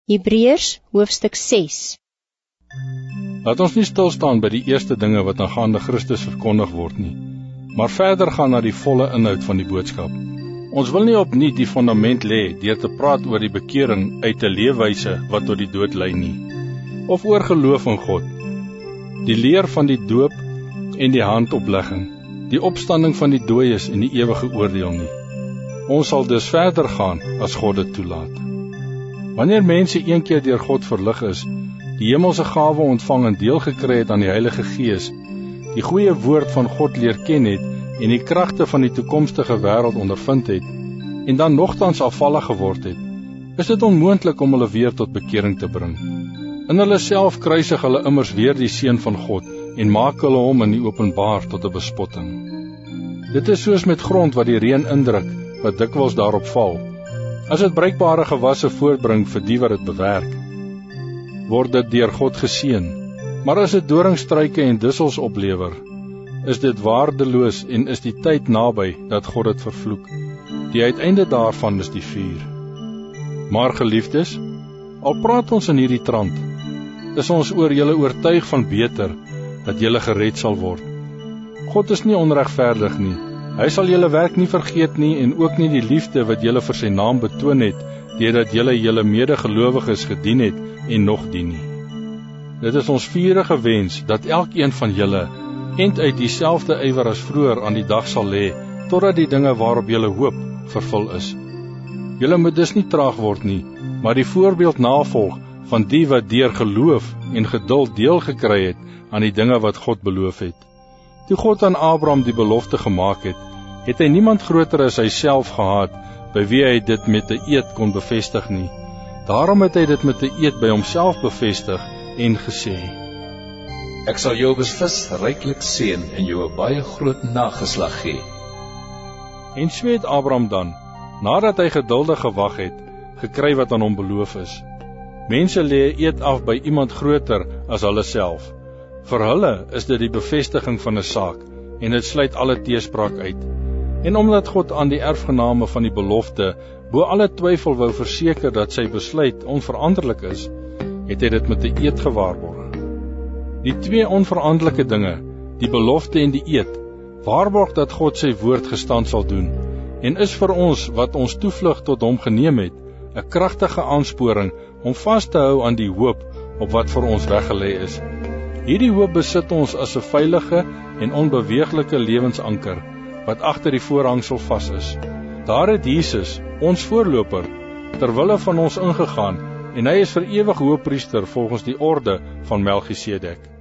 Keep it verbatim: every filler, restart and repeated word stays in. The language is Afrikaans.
Hebreërs hoofstuk ses. Laat ons nie stilstaan by die eerste dinge wat aangaande Christus verkondig word nie, maar verder gaan na die volle inhoud van die boodskap. Ons wil nie opnuut die fundament lê deur te praat oor die bekering uit 'n leefwyse wat tot die dood lei nie, of oor geloof in God, die leer van die doop en die handoplegging, die opstanding van die dooies en die ewige oordeel nie. Ons sal dus verder gaan as God dit toelaat. Wanneer mense een keer deur God verlig is, die hemelse gawe ontvang en deel gekry het aan die Heilige Gees, die goeie woord van God leer ken het en die kragte van die toekomstige wêreld ondervind het, en dan nogtans afvallig geword het, is dit onmoontlik om hulle weer tot bekering te bring. In hulle self kruisig hulle immers weer die Seun van God en maak hulle hom in die openbaar tot 'n bespotting. Dit is soos met grond wat die reën indruk, wat dikwels daarop val. As dit bruikbare gewasse voortbring vir die wat dit bewerk, word dit deur God geseën. Maar as dit doringstruike en dussels oplewer, is dit waardeloos en is die tyd naby dat God dit vervloek. Die uiteinde daarvan is die vuur. Maar geliefdes, al praat ons in hierdie trant, is ons oor julle oortuig van beter, dat julle gered sal word. God is nie onregverdig nie. Hy sal julle werk nie vergeet nie en ook nie die liefde wat julle vir sy naam betoon het, deurdat julle julle medegelowiges gedien het en nog dien nie. Dit is ons vurige wens dat elkeen van julle end uit dieselfde ywer as vroeër aan die dag sal lê, totdat die dinge waarop julle hoop vervul is. Julle moet dus nie traag word nie, maar die voorbeeld navolg van die wat deur geloof en geduld deel gekry het aan die dinge wat God beloof het. Toe God aan Abraham die belofte gemaak het, het hy niemand groter as hy self gehad, by wie hy dit met 'n eed kon bevestig nie. Daarom het hy dit met 'n eed by homself bevestig en gesê: Ek sal jou beslis ryklik seën en jou 'n baie groot nageslag gee. En so het Abraham dan, nadat hy geduldig gewag het, gekry wat aan hom beloof is. Mense lê 'n eed af by iemand groter as hulle self. Vir hulle is dit die bevestiging van 'n saak, en dit sluit alle teespraak uit. En omdat God aan die erfgename van die belofte bo alle twyfel wou verseker dat sy besluit onveranderlik is, het hy dit met 'n eed gewaarborg. Die twee onveranderlike dinge, die belofte en die eed, waarborg dat God sy woord gestand sal doen, en is vir ons wat ons toevlug tot hom geneem het, 'n kragtige aansporing om vas te hou aan die hoop op wat vir ons weggelê is. Hierdie hoop besit ons as 'n veilige en onbeweeglike lewensanker, wat agter die voorhangsel vas is. Daar het Jesus, ons voorloper, ter wille van ons ingegaan, en hy is vir ewig hoëpriester volgens die orde van Melchisedek.